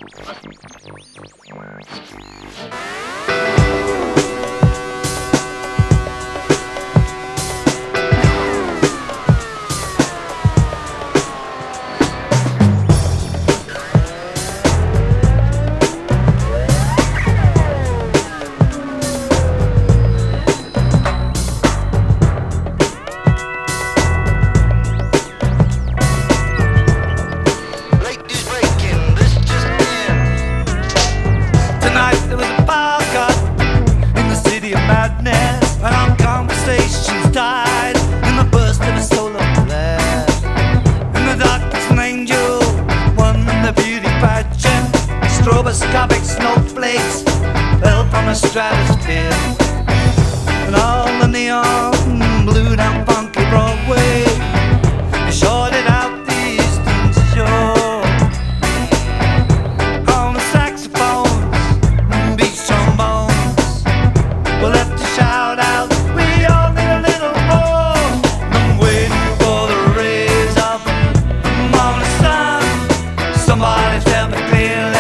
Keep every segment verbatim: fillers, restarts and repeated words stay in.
Stroboscopic snowflakes fell from the stratosphere, and all the neon blew down funky Broadway. They shorted out the eastern shore. On the saxophones and beach trombones were left to shout out, "We all need a little more." I'm waiting for the rays of the morning sun. Somebody tell me clearly,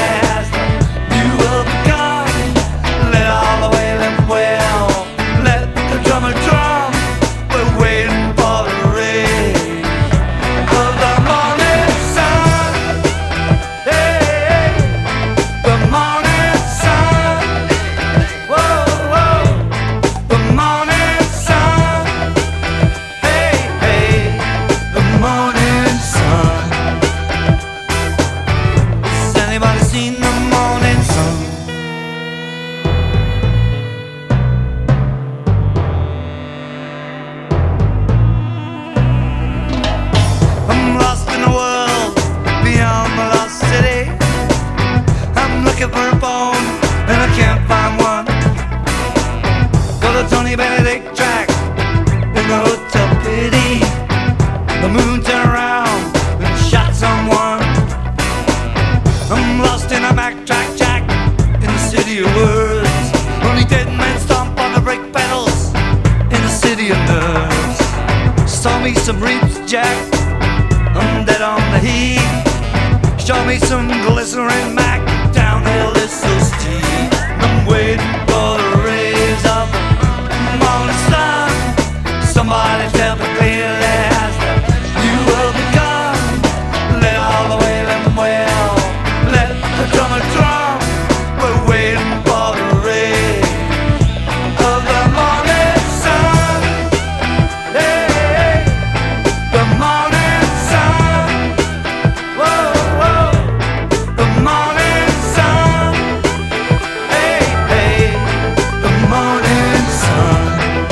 for a phone, and I can't find one. Go to Tony Benedict track in the Hotel Pity. The moon turned around and shot someone. I'm lost in a backtrack jack in the city of words. Only dead men stomp on the brake pedals in the city of nerves. Saw me some reaps, Jack. I'm dead on the heat. Show me some glycerin Mac. Downhill is so steep. I'm waiting for the rays of the morning sun. Somebody tell me clearly, has you will become? Let all the wailing wail, let the drummer drum. We're waiting for the rays of the morning sun. Hey, the morning sun. Whoa, whoa, the morning sun. Hey, hey, the morning sun.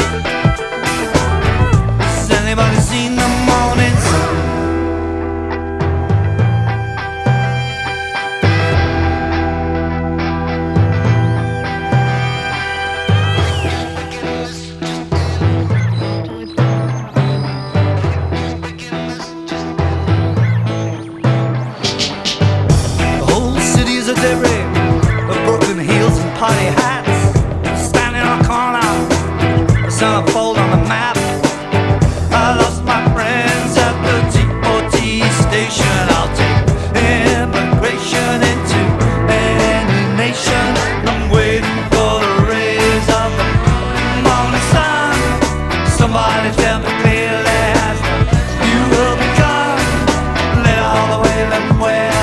Has anybody seen the morning sun? The whole city is a debris of broken heels and party hats. Standing on a corner, a centerfold on the map. I lost my friends at the T O T station. I'll take immigration into any nation. I'm waiting for the rays of the morning sun. Somebody tell me clearly, as you will become. Let all the wailing wail.